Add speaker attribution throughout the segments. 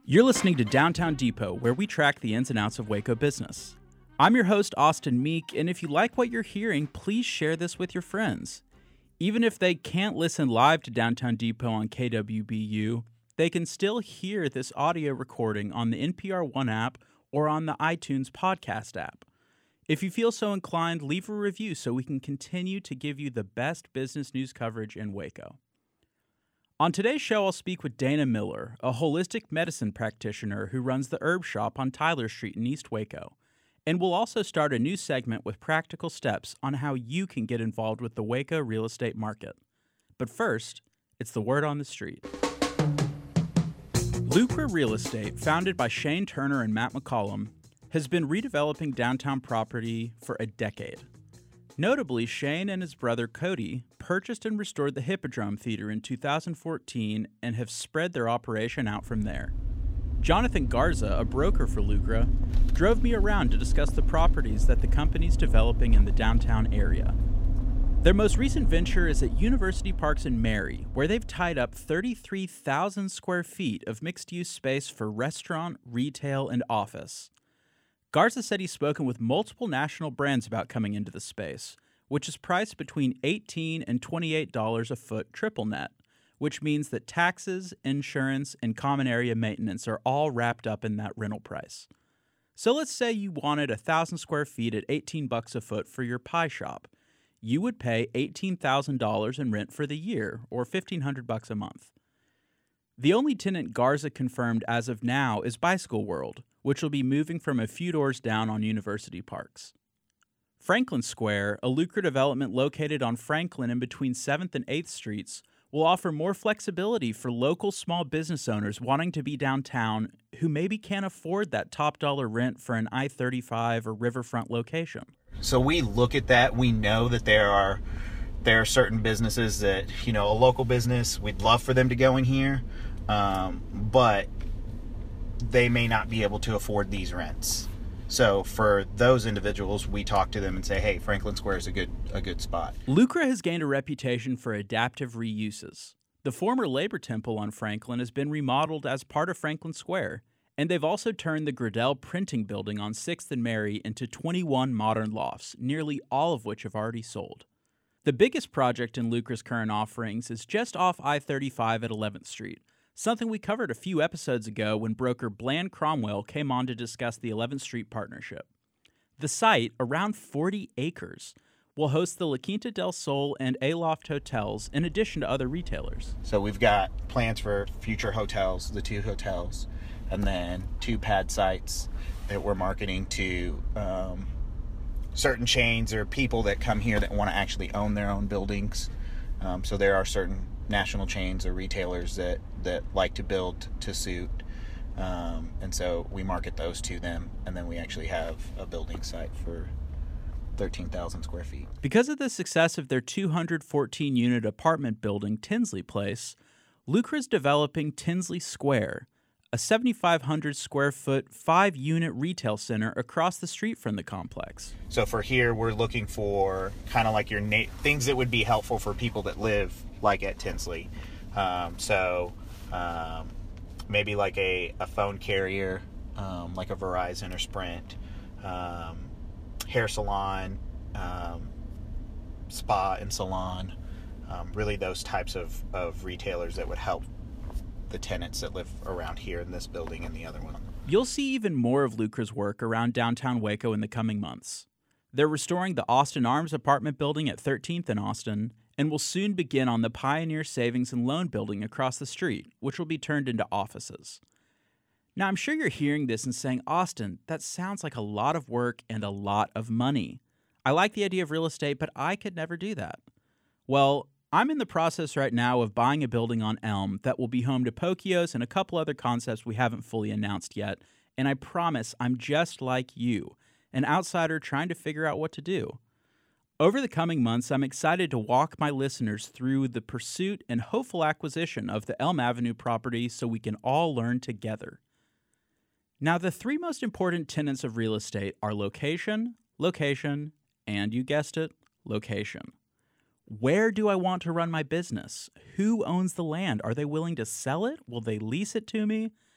Speaker 1: You're listening to Downtown Depot, where we track the ins and outs of Waco business. I'm your host, Austin Meek, and if you like what you're hearing, please share this with your friends. Even if they can't listen live to Downtown Depot on KWBU, they can still hear this audio recording on the NPR One app or on the iTunes podcast app. If you feel so inclined, leave a review so we can continue to give you the best business news coverage in Waco. On today's show, I'll speak with Dana Miller, a holistic medicine practitioner who runs the Herb Shop on Tyler Street in East Waco. And we'll also start a new segment with practical steps on how you can get involved with the Waco real estate market. But first, it's the word on the street. Lucra Real Estate, founded by Shane Turner and Matt McCollum, has been redeveloping downtown property for a decade. Notably, Shane and his brother Cody purchased and restored the Hippodrome Theater in 2014 and have spread their operation out from there. Jonathan Garza, a broker for Lucra, drove me around to discuss the properties that the company's developing in the downtown area. Their most recent venture is at University Parks in Mary, where they've tied up 33,000 square feet of mixed-use space for restaurant, retail, and office. Garza said he's spoken with multiple national brands about coming into the space, which is priced between $18 and $28 a foot triple net, which means that taxes, insurance, and common area maintenance are all wrapped up in that rental price. So let's say you wanted 1,000 square feet at $18 a foot for your pie shop. You would pay $18,000 in rent for the year, or $1,500 a month. The only tenant Garza confirmed as of now is Bicycle World, which will be moving from a few doors down on University Parks. Franklin Square, a Lucra development located on Franklin in between 7th and 8th Streets, will offer more flexibility for local small business owners wanting to be downtown who maybe can't afford that top dollar rent for an I-35 or riverfront location.
Speaker 2: So we look at that. We know that there are certain businesses that, a local business, we'd love for them to go in here, but they may not be able to afford these rents. So for those individuals, we talk to them and say, hey, Franklin Square is a good spot.
Speaker 1: Lucra has gained a reputation for adaptive reuses. The former Labor Temple on Franklin has been remodeled as part of Franklin Square, and they've also turned the Gradell Printing Building on 6th and Mary into 21 modern lofts, nearly all of which have already sold. The biggest project in Lucra's current offerings is just off I-35 at 11th Street, something we covered a few episodes ago when broker Bland Cromwell came on to discuss the 11th Street partnership. The site, around 40 acres, will host the La Quinta del Sol and Aloft hotels in addition to other retailers.
Speaker 2: So we've got plans for future hotels, the 2 hotels, and then 2 pad sites that we're marketing to certain chains or people that come here that want to actually own their own buildings. So there are certain national chains or retailers that like to build to suit. And so we market those to them, and then we actually have a building site for 13,000 square feet.
Speaker 1: Because of the success of their 214-unit apartment building, Tinsley Place, Lucra's developing Tinsley Square, a 7,500 square foot, 5-unit retail center across the street from the complex.
Speaker 2: So for here, we're looking for kind of like your things that would be helpful for people that live like at Tinsley. Maybe like a phone carrier, like a Verizon or Sprint, hair salon, spa and salon, really those types of retailers that would help the tenants that live around here in this building and the other one.
Speaker 1: You'll see even more of Lucra's work around downtown Waco in the coming months. They're restoring the Austin Arms apartment building at 13th and Austin, and will soon begin on the Pioneer Savings and Loan building across the street, which will be turned into offices. Now, I'm sure you're hearing this and saying, Austin, that sounds like a lot of work and a lot of money. I like the idea of real estate, but I could never do that. Well, I'm in the process right now of buying a building on Elm that will be home to Pokios and a couple other concepts we haven't fully announced yet, and I promise I'm just like you, an outsider trying to figure out what to do. Over the coming months, I'm excited to walk my listeners through the pursuit and hopeful acquisition of the Elm Avenue property so we can all learn together. Now, the 3 most important tenets of real estate are location, location, and you guessed it, location. Where do I want to run my business? Who owns the land? Are they willing to sell it? Will they lease it to me?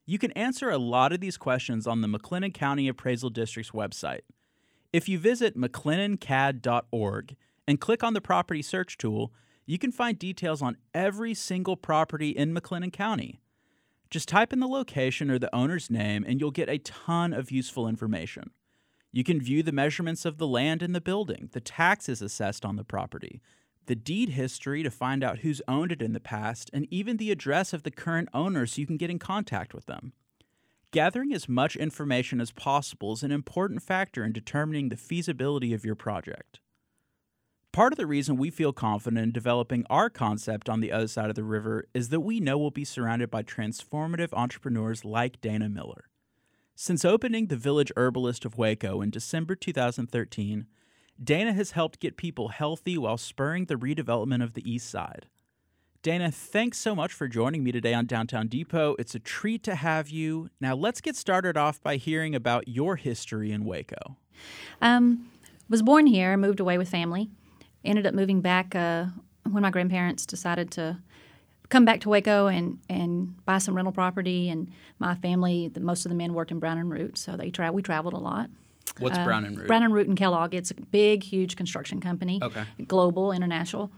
Speaker 1: You can answer a lot of these questions on the McLennan County Appraisal District's website. If you visit mclennancad.org and click on the property search tool, you can find details on every single property in McLennan County. Just type in the location or the owner's name and you'll get a ton of useful information. You can view the measurements of the land and the building, the taxes assessed on the property, the deed history to find out who's owned it in the past, and even the address of the current owner so you can get in contact with them. Gathering as much information as possible is an important factor in determining the feasibility of your project. Part of the reason we feel confident in developing our concept on the other side of the river is that we know we'll be surrounded by transformative entrepreneurs like Dana Miller. Since opening the Village Herbalist of Waco in December 2013, Dana has helped get people healthy while spurring the redevelopment of the East Side. Dana, thanks so much for joining me today on Downtown Depot. It's a treat to have you. Now let's get started off by hearing about your history in Waco.
Speaker 3: Was born here, moved away with family. Ended up moving back when my grandparents decided to come back to Waco and buy some rental property. And my family, most of the men worked in Brown and Root, so we traveled a lot.
Speaker 1: What's Brown and Root?
Speaker 3: Brown and Root in Kellogg. It's a big, huge construction company.
Speaker 1: Okay.
Speaker 3: Global, international,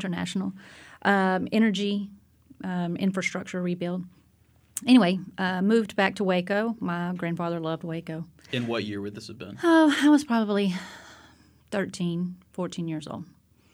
Speaker 3: energy, infrastructure rebuild. Anyway, moved back to Waco. My grandfather loved Waco.
Speaker 1: In what year would this have been?
Speaker 3: Oh, I was probably 13, 14 years old.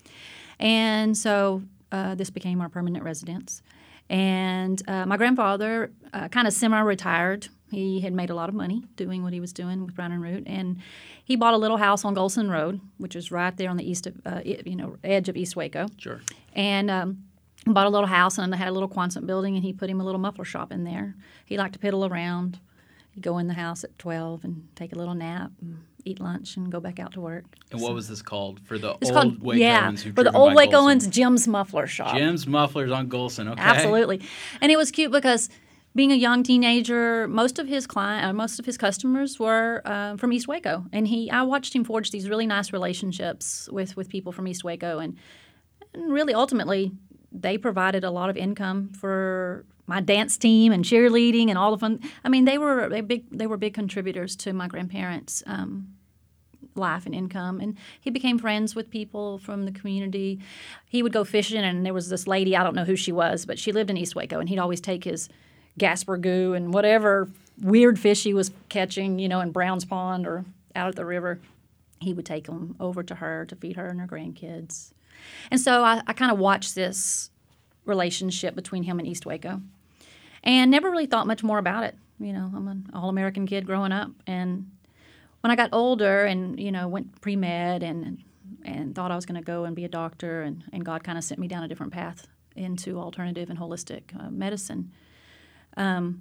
Speaker 3: And so this became our permanent residence. And my grandfather kind of semi-retired. He had made a lot of money doing what he was doing with Brown and Root, and he bought a little house on Golson Road, which is right there on the east of, edge of East Waco.
Speaker 1: Sure.
Speaker 3: And bought a little house, and they had a little Quonset building, and he put him a little muffler shop in there. He liked to piddle around. He'd go in the house at 12 and take a little nap and eat lunch and go back out to work.
Speaker 1: And what was this called for the
Speaker 3: it's
Speaker 1: old
Speaker 3: called,
Speaker 1: Wacoans who've
Speaker 3: for the
Speaker 1: driven
Speaker 3: old
Speaker 1: by
Speaker 3: Wacoans,
Speaker 1: Golson?
Speaker 3: Jim's Muffler Shop.
Speaker 1: Jim's Mufflers on Golson, okay.
Speaker 3: Absolutely. And it was cute because being a young teenager, most of his customers were from East Waco. And I watched him forge these really nice relationships with people from East Waco. And really, ultimately, they provided a lot of income for my dance team and cheerleading and all the fun. I mean, they were big contributors to my grandparents' life and income. And he became friends with people from the community. He would go fishing, and there was this lady, I don't know who she was, but she lived in East Waco, and he'd always take his Gasper goo and whatever weird fish he was catching, in Brown's Pond or out at the river. He would take them over to her to feed her and her grandkids. And so I kind of watched this relationship between him and East Waco and never really thought much more about it. I'm an all-American kid growing up. And when I got older and, went pre-med and thought I was going to go and be a doctor, and God kind of sent me down a different path into alternative and holistic medicine, I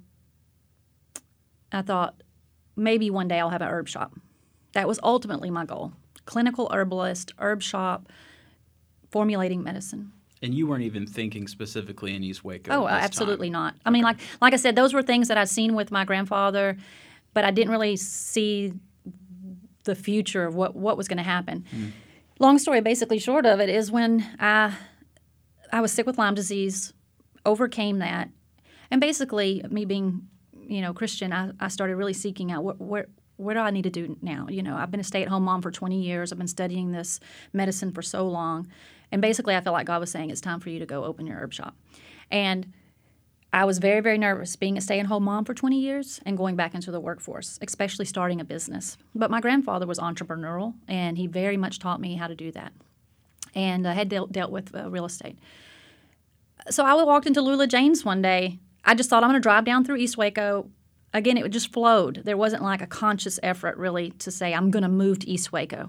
Speaker 3: thought maybe one day I'll have an herb shop. That was ultimately my goal. Clinical herbalist, herb shop, formulating medicine.
Speaker 1: And you weren't even thinking specifically in East Waco.
Speaker 3: Oh, absolutely not. I mean, like I said, those were things that I'd seen with my grandfather, but I didn't really see the future of what was going to happen. Long story, basically short of it, is when I was sick with Lyme disease, overcame that, and basically me being, Christian, I started really seeking out what do I need to do now? I've been a stay-at-home mom for 20 years. I've been studying this medicine for so long. And basically I felt like God was saying, it's time for you to go open your herb shop. And I was very, very nervous being a stay-at-home mom for 20 years and going back into the workforce, especially starting a business. But my grandfather was entrepreneurial, and he very much taught me how to do that. And I had dealt with real estate. So I walked into Lula Jane's one day. I just thought I'm going to drive down through East Waco. Again, it just flowed. There wasn't like a conscious effort really to say I'm going to move to East Waco.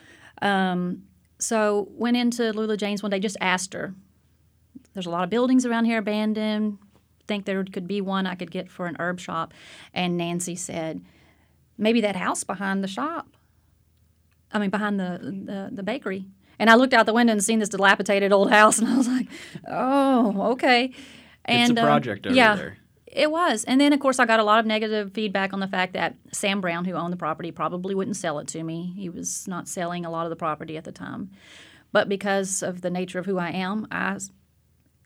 Speaker 3: So went into Lula Jane's one day, just asked her. There's a lot of buildings around here abandoned. Think there could be one I could get for an herb shop. And Nancy said, maybe that house behind the shop. Behind the bakery. And I looked out the window and seen this dilapidated old house, and I was like, oh, okay.
Speaker 1: And, it's a project over there.
Speaker 3: It was. And then, of course, I got a lot of negative feedback on the fact that Sam Brown, who owned the property, probably wouldn't sell it to me. He was not selling a lot of the property at the time. But because of the nature of who I am,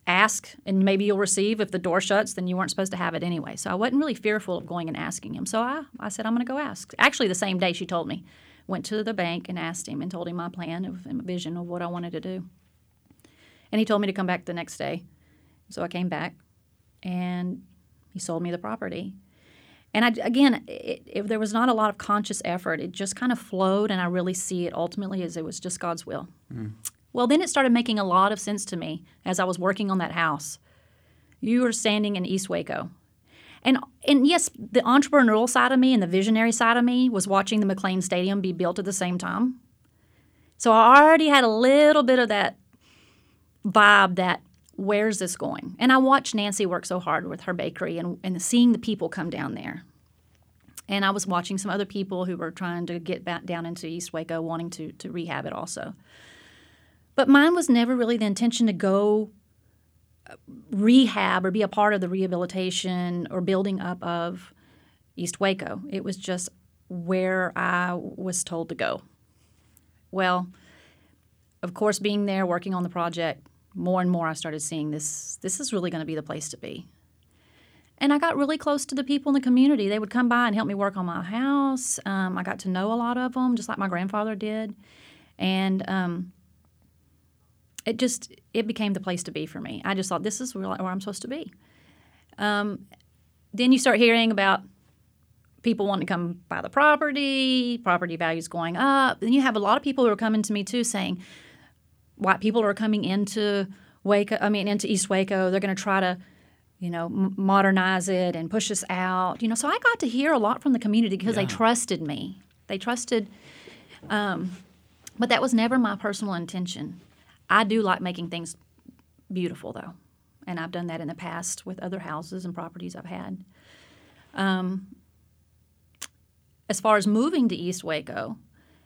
Speaker 3: ask and maybe you'll receive. If the door shuts, then you weren't supposed to have it anyway. So I wasn't really fearful of going and asking him. So I said, I'm going to go ask. Actually, the same day she told me. Went to the bank and asked him and told him my plan and vision of what I wanted to do. And he told me to come back the next day. So I came back, and he sold me the property. And there was not a lot of conscious effort. It just kind of flowed, and I really see it ultimately as it was just God's will. Mm. Well, then it started making a lot of sense to me as I was working on that house. You were standing in East Waco. And yes, the entrepreneurial side of me and the visionary side of me was watching the McLean Stadium be built at the same time. So I already had a little bit of that vibe that, where's this going? And I watched Nancy work so hard with her bakery and seeing the people come down there. And I was watching some other people who were trying to get back down into East Waco, wanting to rehab it also. But mine was never really the intention to go rehab or be a part of the rehabilitation or building up of East Waco. It was just where I was told to go. Well, of course, being there, working on the project, more and more I started seeing this is really going to be the place to be. And I got really close to the people in the community. They would come by and help me work on my house. I got to know a lot of them, just like my grandfather did. And it became the place to be for me. I just thought, this is where I'm supposed to be. Then you start hearing about people wanting to come buy the property values going up. Then you have a lot of people who are coming to me too saying, white people are coming into East Waco. They're going to try to, modernize it and push us out. So I got to hear a lot from the community because they trusted me. They trusted, but that was never my personal intention. I do like making things beautiful, though, and I've done that in the past with other houses and properties I've had. As far as moving to East Waco,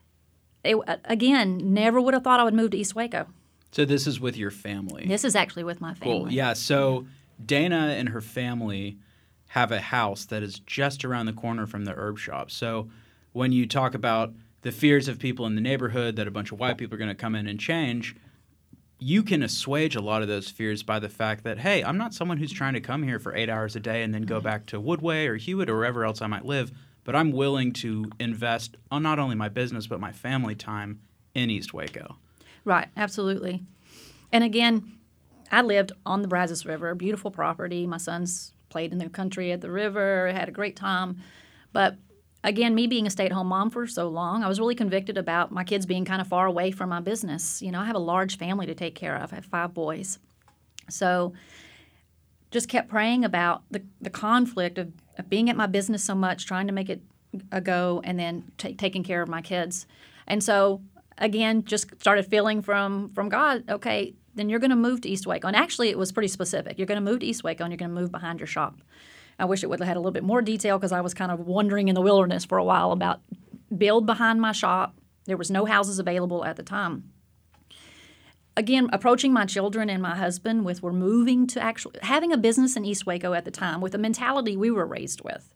Speaker 3: never would have thought I would move to East Waco.
Speaker 1: So this is with your family?
Speaker 3: This is actually with my family.
Speaker 1: Cool. Yeah, so Dana and her family have a house that is just around the corner from the herb shop. So when you talk about the fears of people in the neighborhood that a bunch of white people are going to come in and change, you can assuage a lot of those fears by the fact that, hey, I'm not someone who's trying to come here for 8 hours a day and then go back to Woodway or Hewitt or wherever else I might live, but I'm willing to invest on not only my business but my family time in East Waco.
Speaker 3: Right, absolutely. And again, I lived on the Brazos River, beautiful property. My sons played in the country at the river, had a great time. But again, me being a stay-at-home mom for so long, I was really convicted about my kids being kind of far away from my business. I have a large family to take care of. I have 5 boys. So just kept praying about the conflict of being at my business so much, trying to make it a go, and then taking care of my kids. And so, again, just started feeling from God, okay, then you're going to move to East Waco. And actually, it was pretty specific. You're going to move to East Waco, and you're going to move behind your shop. I wish it would have had a little bit more detail because I was kind of wandering in the wilderness for a while about build behind my shop. There was no houses available at the time. Again, approaching my children and my husband with we're moving to actually having a business in East Waco at the time with the mentality we were raised with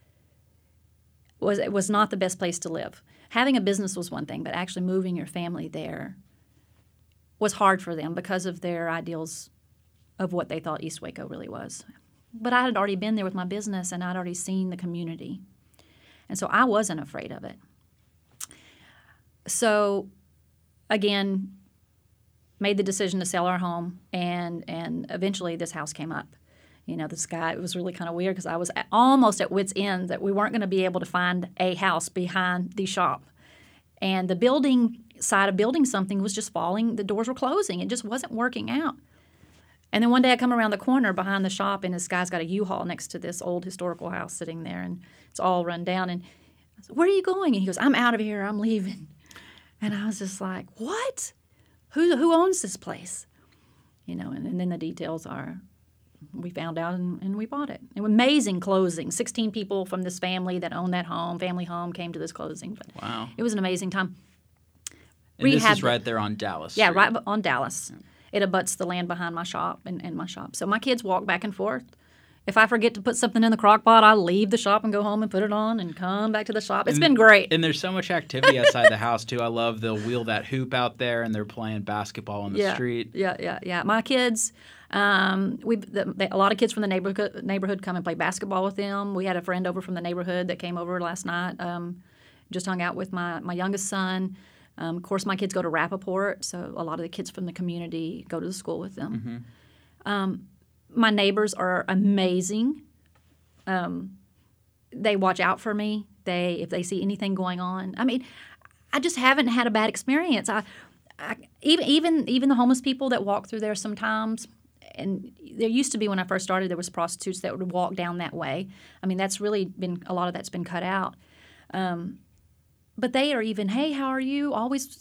Speaker 3: was not the best place to live. Having a business was one thing, but actually moving your family there was hard for them because of their ideals of what they thought East Waco really was. But I had already been there with my business, and I'd already seen the community. And so I wasn't afraid of it. So, again, made the decision to sell our home, and eventually this house came up. This guy, it was really kind of weird because I was almost at wit's end that we weren't going to be able to find a house behind the shop. And the building side of building something was just falling. The doors were closing. It just wasn't working out. And then one day I come around the corner behind the shop, and this guy's got a U-Haul next to this old historical house sitting there, and it's all run down. And I said, "Where are you going?" And he goes, "I'm out of here. I'm leaving." And I was just like, "What? Who owns this place?" And then the details are we found out and we bought it. It was amazing closing. 16 people from this family that owned that home, family home, came to this closing. But
Speaker 1: wow.
Speaker 3: It was an amazing time.
Speaker 1: And this is right there on Dallas Street.
Speaker 3: Yeah, right on Dallas. Yeah. It abuts the land behind my shop and my shop. So my kids walk back and forth If I forget to put something in the crock pot, I leave the shop and go home and put it on and come back to the shop. It's been great.
Speaker 1: And there's so much activity outside the house, too. I love they'll wheel that hoop out there and they're playing basketball on the street.
Speaker 3: Yeah. My kids, a lot of kids from the neighborhood come and play basketball with them. We had a friend over from the neighborhood that came over last night, just hung out with my youngest son. Of course, my kids go to Rappaport, so a lot of the kids from the community go to the school with them. My neighbors are amazing. They watch out for me. If they see anything going on. I mean, I just haven't had a bad experience. Even the homeless people that walk through there sometimes, and there used to be when I first started, there was prostitutes that would walk down that way. I mean, that's really been a lot of that's been cut out. But they are even, hey, how are you? Always,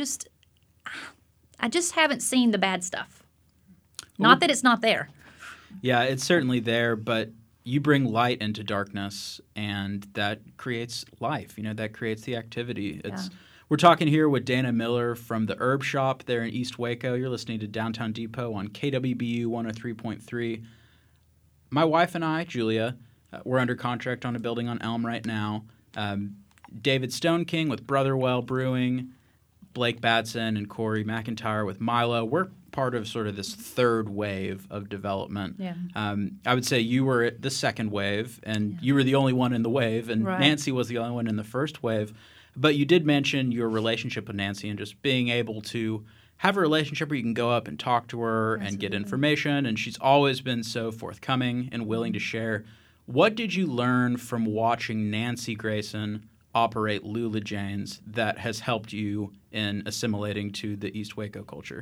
Speaker 3: I just haven't seen the bad stuff. Not that it's not there.
Speaker 1: Yeah, it's certainly there, but you bring light into darkness, and that creates life. That creates the activity. We're talking here with Dana Miller from the Herb Shop there in East Waco. You're listening to Downtown Depot on KWBU 103.3. My wife and I, Julia, we're under contract on a building on Elm right now. David Stone King with Brotherwell Brewing, Blake Batson and Corey McIntyre with Milo. We're part of sort of this third wave of development.
Speaker 3: Yeah.
Speaker 1: I would say you were at the second wave, and you were the only one in the wave, and Nancy was the only one in the first wave. But you did mention your relationship with Nancy and just being able to have a relationship where you can go up and talk to her and get information, and she's always been so forthcoming and willing to share. What did you learn from watching Nancy Grayson operate Lula Jane's that has helped you in assimilating to the East Waco culture?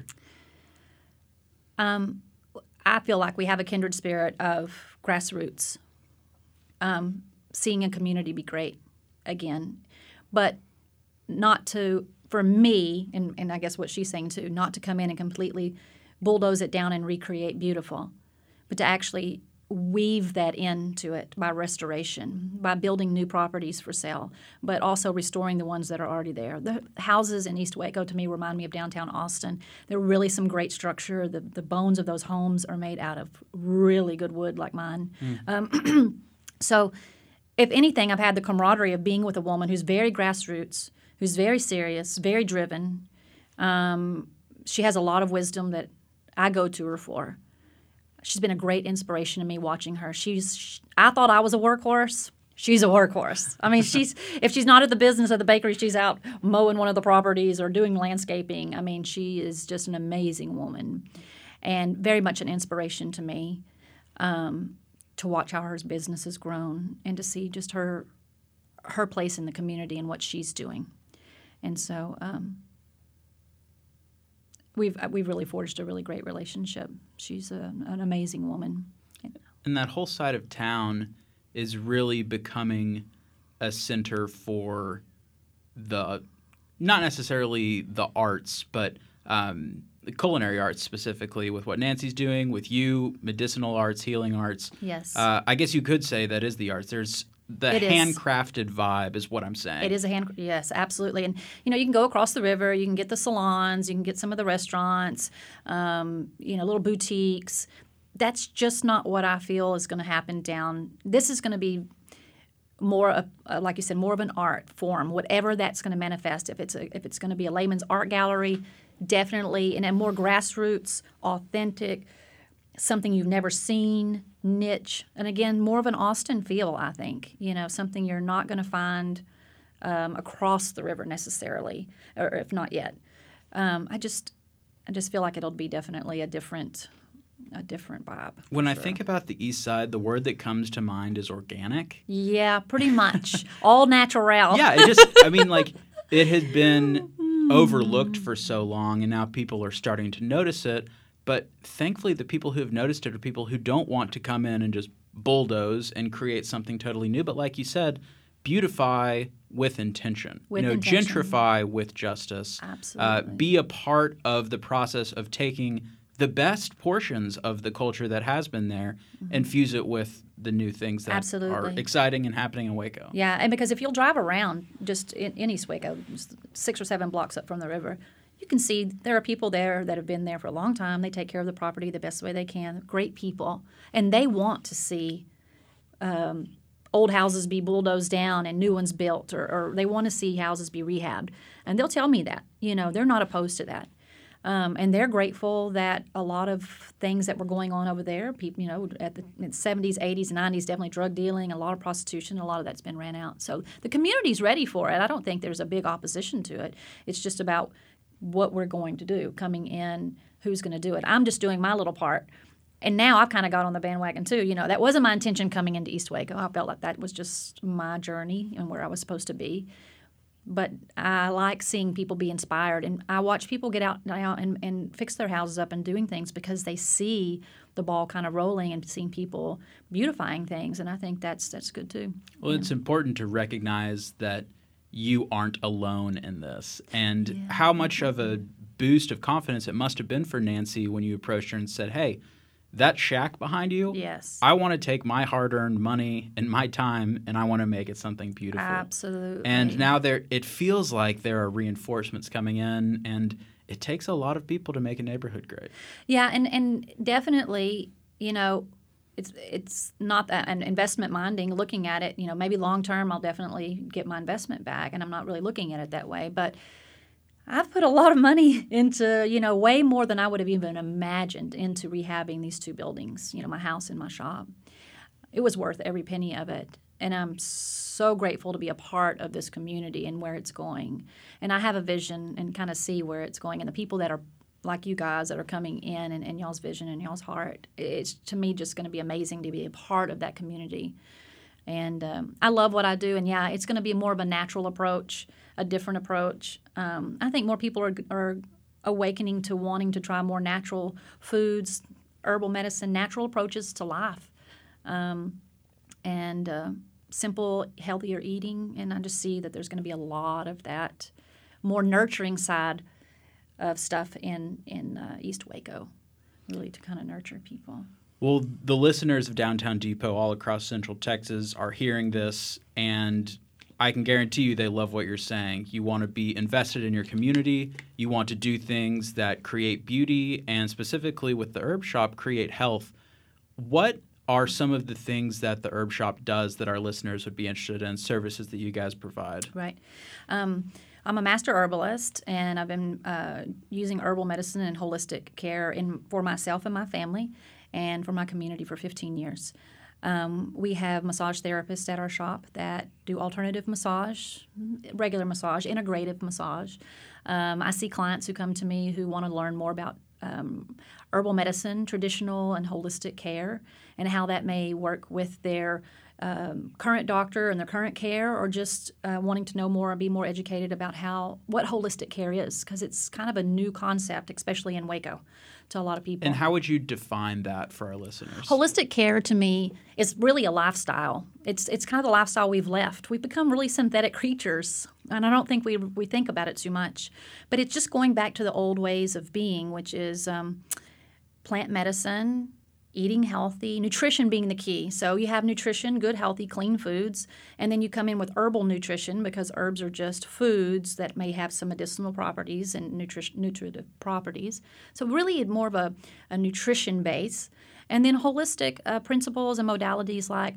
Speaker 3: I feel like we have a kindred spirit of grassroots, seeing a community be great again, but for me, and I guess what she's saying too, not to come in and completely bulldoze it down and recreate beautiful, but to actually weave that into it by restoration, by building new properties for sale, but also restoring the ones that are already there. The houses in East Waco, to me, remind me of downtown Austin. They're really some great structure. The bones of those homes are made out of really good wood like mine. So if anything, I've had the camaraderie of being with a woman who's very grassroots, who's very serious, very driven. She has a lot of wisdom that I go to her for. She's been a great inspiration to me watching her. I thought I was a workhorse. She's a workhorse. I mean, if she's not at the business of the bakery, she's out mowing one of the properties or doing landscaping. I mean, she is just an amazing woman and very much an inspiration to me to watch how her business has grown and to see just her place in the community and what she's doing. And so we've really forged a really great relationship. She's an amazing woman.
Speaker 1: And that whole side of town is really becoming a center for not necessarily the arts, but the culinary arts specifically, with what Nancy's doing, with you, medicinal arts, healing arts.
Speaker 3: Yes.
Speaker 1: I guess you could say that is the arts. There's the handcrafted vibe is what I'm saying.
Speaker 3: It is yes, absolutely. And, you can go across the river, you can get the salons, you can get some of the restaurants, little boutiques. That's just not what I feel is going to happen down. This is going to be more, like you said, more of an art form, whatever that's going to manifest. If it's going to be a layman's art gallery, definitely, and a more grassroots, authentic, something you've never seen, niche, and again, more of an Austin feel, I think. Something you're not going to find across the river necessarily, or if not yet. I just feel like it'll be definitely a different vibe.
Speaker 1: When I think about the East Side, the word that comes to mind is organic.
Speaker 3: Yeah, pretty much. All natural.
Speaker 1: Yeah, it has been overlooked for so long, and now people are starting to notice it. But thankfully, the people who have noticed it are people who don't want to come in and just bulldoze and create something totally new. But like you said, beautify with intention. Gentrify with justice.
Speaker 3: Absolutely.
Speaker 1: Be a part of the process of taking the best portions of the culture that has been there and fuse it with the new things that are exciting and happening in Waco.
Speaker 3: Yeah, and because if you'll drive around just in East Waco, just 6 or 7 blocks up from the river, you can see there are people there that have been there for a long time. They take care of the property the best way they can. Great people. And they want to see old houses be bulldozed down and new ones built, or they want to see houses be rehabbed. And they'll tell me that. They're not opposed to that. And they're grateful that a lot of things that were going on over there, people, in the 70s, 80s, 90s, definitely drug dealing, a lot of prostitution, a lot of that's been ran out. So the community's ready for it. I don't think there's a big opposition to it. It's just about what we're going to do, coming in, who's going to do it. I'm just doing my little part. And now I've kind of got on the bandwagon too. That wasn't my intention coming into East Waco. I felt like that was just my journey and where I was supposed to be. But I like seeing people be inspired. And I watch people get out now and fix their houses up and doing things because they see the ball kind of rolling and seeing people beautifying things. And I think that's good too.
Speaker 1: Well, it's important to recognize that you aren't alone in this. And how much of a boost of confidence it must have been for Nancy when you approached her and said, hey, that shack behind you,
Speaker 3: yes,
Speaker 1: I want to take my hard-earned money and my time, and I want to make it something beautiful.
Speaker 3: Absolutely.
Speaker 1: And now it feels like there are reinforcements coming in, and it takes a lot of people to make a neighborhood great.
Speaker 3: Yeah, and definitely, it's not that an investment minding, looking at it, maybe long-term I'll definitely get my investment back, and I'm not really looking at it that way. But I've put a lot of money into, way more than I would have even imagined into rehabbing these two buildings, my house and my shop. It was worth every penny of it. And I'm so grateful to be a part of this community and where it's going. And I have a vision and kind of see where it's going. And the people that are like you guys that are coming in and y'all's vision and y'all's heart, it's to me just going to be amazing to be a part of that community. And I love what I do. And, it's going to be more of a natural approach, a different approach. I think more people are awakening to wanting to try more natural foods, herbal medicine, natural approaches to life, and simple, healthier eating. And I just see that there's going to be a lot of that more nurturing side of stuff in East Waco, really to kind of nurture people.
Speaker 1: Well, the listeners of Downtown Depot all across Central Texas are hearing this, and I can guarantee you they love what you're saying. You want to be invested in your community. You want to do things that create beauty, and specifically with the Herb Shop, create health. What are some of the things that the Herb Shop does that our listeners would be interested in, services that you guys provide?
Speaker 3: Right. I'm a master herbalist, and I've been using herbal medicine and holistic care for myself and my family and for my community for 15 years. We have massage therapists at our shop that do alternative massage, regular massage, integrative massage. I see clients who come to me who want to learn more about herbal medicine, traditional and holistic care, and how that may work with their current doctor and their current care, or just wanting to know more and be more educated about what holistic care is, because it's kind of a new concept, especially in Waco, to a lot of people.
Speaker 1: And how would you define that for our listeners?
Speaker 3: Holistic care to me is really a lifestyle. It's kind of the lifestyle we've left. We've become really synthetic creatures, and I don't think we think about it too much. But it's just going back to the old ways of being, which is plant medicine, eating healthy, nutrition being the key. So you have nutrition, good, healthy, clean foods, and then you come in with herbal nutrition, because herbs are just foods that may have some medicinal properties and nutritive properties. So really more of a nutrition base. And then holistic principles and modalities like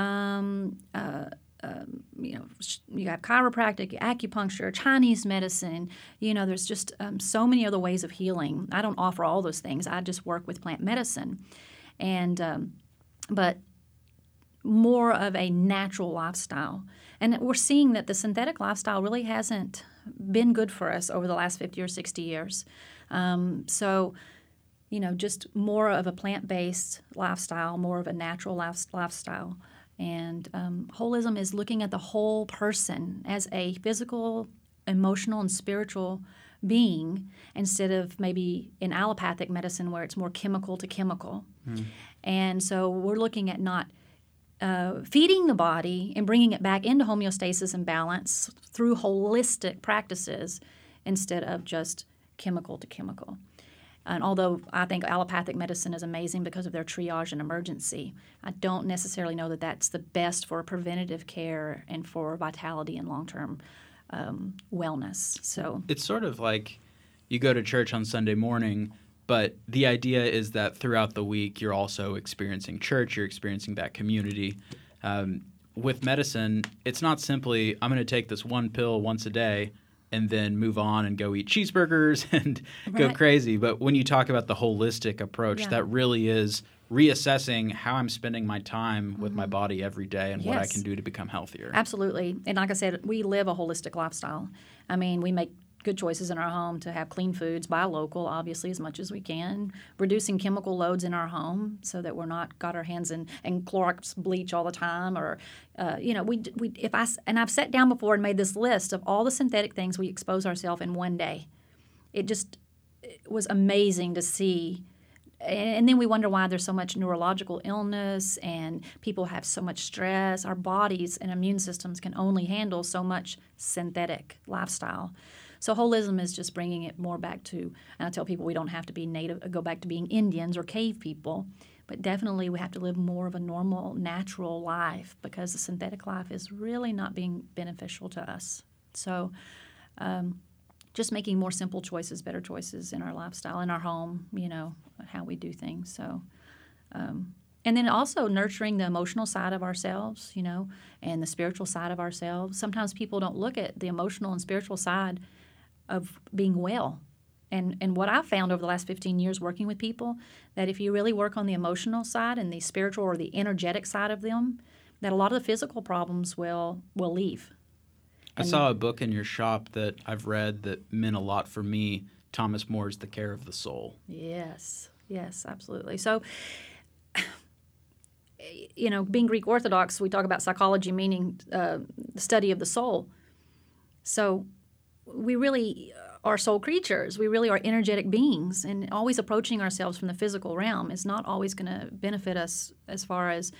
Speaker 3: you have chiropractic, acupuncture, Chinese medicine. There's just so many other ways of healing. I don't offer all those things. I just work with plant medicine. And but more of a natural lifestyle. And we're seeing that the synthetic lifestyle really hasn't been good for us over the last 50 or 60 years. So, just more of a plant-based lifestyle, more of a natural lifestyle. And holism is looking at the whole person as a physical, emotional, and spiritual being, instead of maybe in allopathic medicine where it's more chemical to chemical. And so we're looking at not feeding the body and bringing it back into homeostasis and balance through holistic practices instead of just chemical to chemical. And although I think allopathic medicine is amazing because of their triage and emergency, I don't necessarily know that that's the best for preventative care and for vitality and long-term wellness. So
Speaker 1: it's sort of like you go to church on Sunday morning, but the idea is that throughout the week you're also experiencing church, you're experiencing that community. With medicine, it's not simply, I'm going to take this one pill once a day and then move on and go eat cheeseburgers and go crazy. But when you talk about the holistic approach, that really is reassessing how I'm spending my time with my body every day and what I can do to become healthier.
Speaker 3: Absolutely. And like I said, we live a holistic lifestyle. I mean, we make good choices in our home to have clean foods, buy local, obviously, as much as we can, reducing chemical loads in our home so that we're not got our hands in Clorox bleach all the time, or I've sat down before and made this list of all the synthetic things we expose ourselves in one day. It was amazing to see. And then we wonder why there's so much neurological illness and people have so much stress. Our bodies and immune systems can only handle so much synthetic lifestyle. So holism is just bringing it more back to, and I tell people we don't have to be go back to being Indians or cave people, but definitely we have to live more of a normal, natural life because the synthetic life is really not being beneficial to us. So just making more simple choices, better choices in our lifestyle, in our home, how we do things. So, and then also nurturing the emotional side of ourselves, and the spiritual side of ourselves. Sometimes people don't look at the emotional and spiritual side of being well. And what I've found over the last 15 years working with people, that if you really work on the emotional side and the spiritual or the energetic side of them, that a lot of the physical problems will leave.
Speaker 1: I saw a book in your shop that I've read that meant a lot for me, Thomas More's The Care of the Soul.
Speaker 3: Yes, absolutely. So, being Greek Orthodox, we talk about psychology meaning the study of the soul. So we really are soul creatures. We really are energetic beings, and always approaching ourselves from the physical realm is not always going to benefit us as far as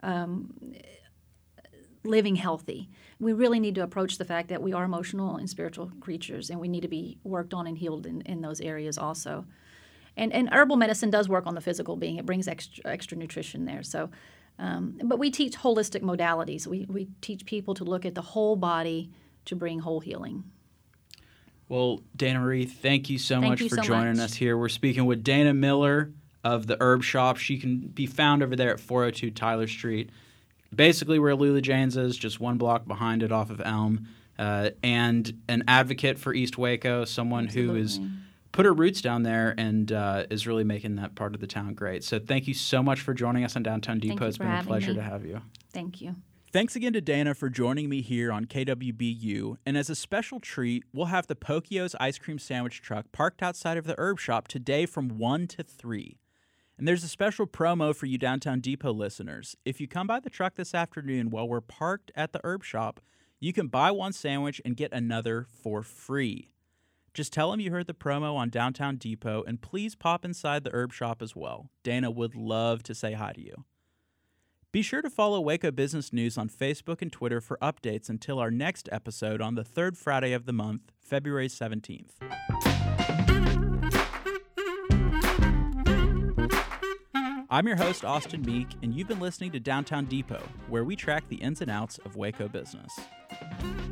Speaker 3: living healthy. We really need to approach the fact that we are emotional and spiritual creatures, and we need to be worked on and healed in those areas also. And herbal medicine does work on the physical being. It brings extra nutrition there. So, but we teach holistic modalities. We teach people to look at the whole body to bring whole healing.
Speaker 1: Well, Dana Marie, thank you so much for joining us here. We're speaking with Dana Miller of the Herb Shop. She can be found over there at 402 Tyler Street, basically where Lula Jane's is, just one block behind it off of Elm, and an advocate for East Waco, someone who has put her roots down there and is really making that part of the town great. So thank you so much for joining us on Downtown Depot. It's been a pleasure to have you.
Speaker 3: Thank you.
Speaker 1: Thanks again to Dana for joining me here on KWBU. And as a special treat, we'll have the Pokio's ice cream sandwich truck parked outside of the Herb Shop today from 1 to 3. And there's a special promo for you Downtown Depot listeners. If you come by the truck this afternoon while we're parked at the Herb Shop, you can buy one sandwich and get another for free. Just tell them you heard the promo on Downtown Depot, and please pop inside the Herb Shop as well. Dana would love to say hi to you. Be sure to follow Waco Business News on Facebook and Twitter for updates until our next episode on the third Friday of the month, February 17th. I'm your host, Austin Meek, and you've been listening to Downtown Depot, where we track the ins and outs of Waco business.